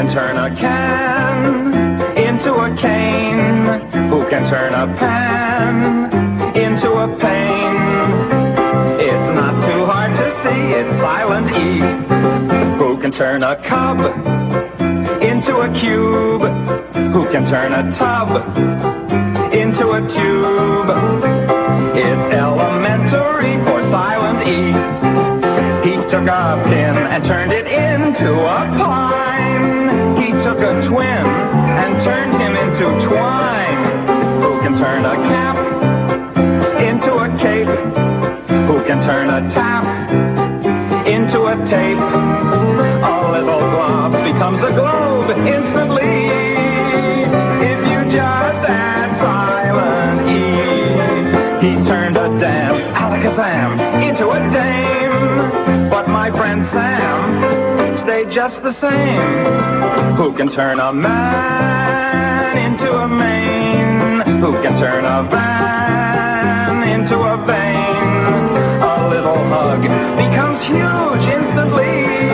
can turn a can into a cane? Who can turn a pan into a pane? It's not too hard to see, it's silent E. Who can turn a cub into a cube? Who can turn a tub into a tube? It's elementary for silent E. He took a pin and turned it into a pine. He took a twin and turned him into twine. Who can turn a cap into a cape? Who can turn a tap into a tape? A little glob becomes a globe instantly if you just add silent E. He turned a damn alakazam into a dame, but my friend Sam stayed just the same. Who can turn a man into a mane? Who can turn a van into a vein? A little hug becomes huge instantly